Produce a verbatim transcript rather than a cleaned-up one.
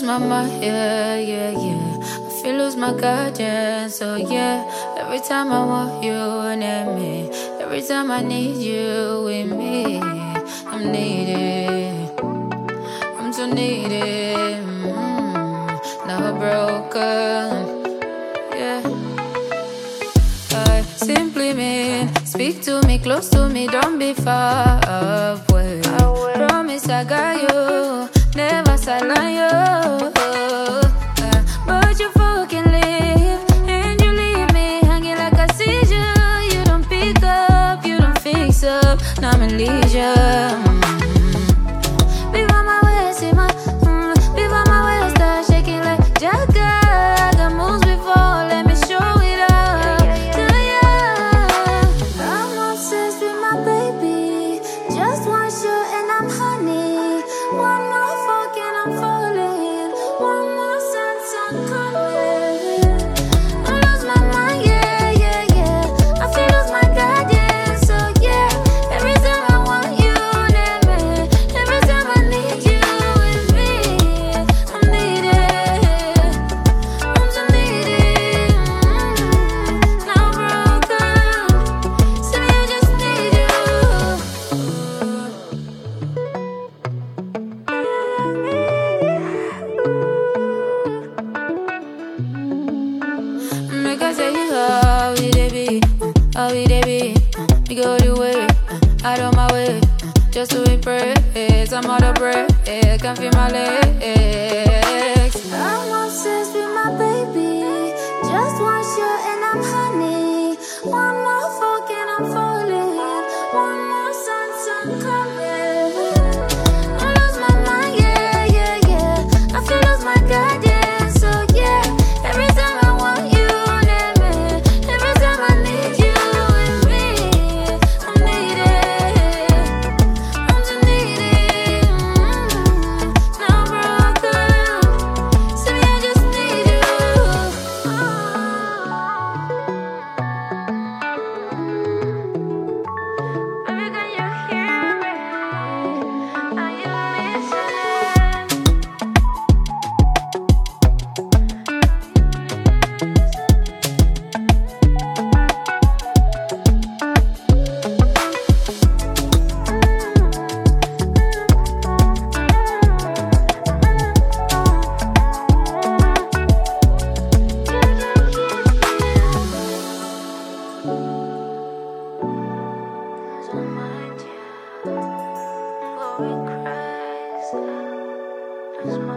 my mind, yeah, yeah, yeah. I feel lose my guidance, so yeah. Every time I want you near me, every time I need you with me, I'm needed, I'm so needed. Mm, never broken, yeah. I simply mean, speak to me, close to me, don't be far away. Promise I got you, never silent you. Uh, but you fucking leave, and you leave me hanging like a seizure. You don't pick up, you don't fix up, now I'm in leisure. Mm. Before my waist, see my, mm, before my waist start shaking like Jagger. I got moves before, let me show it up to you. I'm obsessed with my baby, just one shot and I'm honey. One more fuck and I'm falling, one more sense I'm coming. I lose my mind, yeah, yeah, yeah. I feel lose my guidance, so yeah. Every time I want you near me, every time I need you with me, I'm needed, I'm so needed. Mm, now broken, so I just need you. Make I say you how we dey be, uh, how we dey be. uh, Me go the way, uh, out of my way, uh, just to impress. I'm out of breath, can't feel my legs. I'm obsessed with my baby, just one shot and I'm honey. One more fuck and I'm falling, one more sense I'm coming. I lose my mind, yeah, yeah, yeah. I feel lose my guidance, so yeah. Every time I want you near me, every time I need you with me, I'm needed, I'm so needed. Mm, now broken, so I just need you. Baby, can you hear me? Are you listening?